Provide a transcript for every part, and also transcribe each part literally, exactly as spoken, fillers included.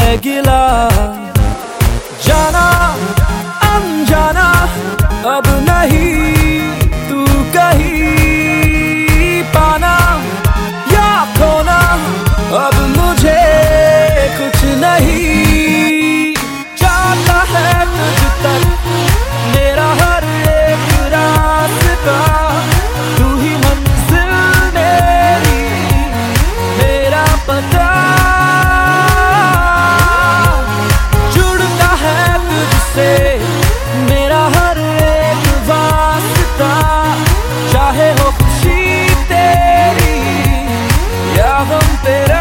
है गिला। जाना अनजाना अब नहीं तू कहीं, पाना या खोना अब मुझे कुछ नहीं। जाता है तुझ तक मेरा हर एक रास्ता, तू ही मंजिल मेरी, मेरा पता। जुड़ता है तुझसे मेरा हर एक वास्ता, चाहे हो खुशी तेरी या गम तेरा।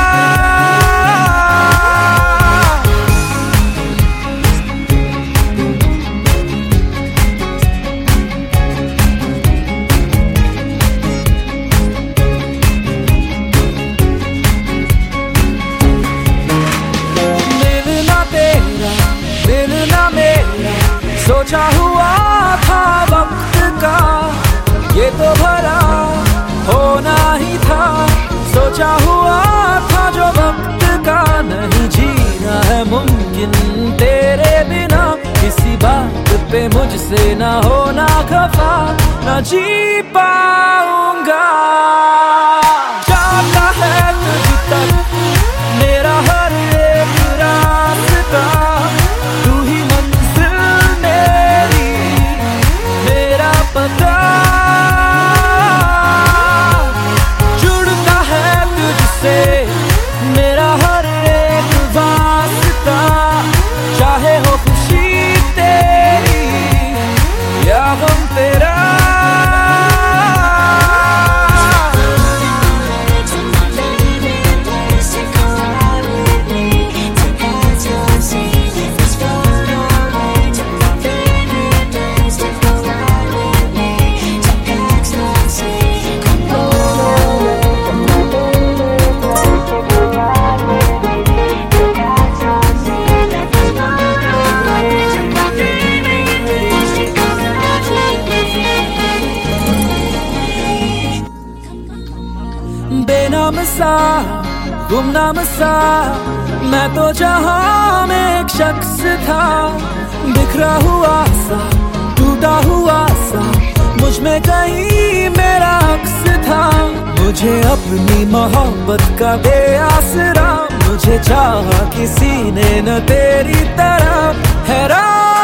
सोचा हुआ था वक्त का ये तो भला होना ही था, सोचा हुआ था जो वक्त का। नहीं जीना है मुमकिन तेरे बिना, किसी बात पे मुझसे ना होना खफा, ना जी पाऊंगा। जाता है तुझ तक मेरा हर एक रास्ता, तू ही मंजिल मेरी, मेरा पता। जुड़ता है तुझसे मेरा हर एक वास्ता, चाहे हो खुशी तेरी या गम तेरा। बेनाम सा गुमनाम सा मैं तो जहां में एक शख्स था, बिखरा हुआ सा टूटा हुआ सा मुझ में कहीं मेरा अक्स था। मुझे अपनी मोहब्बत का बेआसरा, मुझे चाहा किसी ने न तेरी तरह। हैरान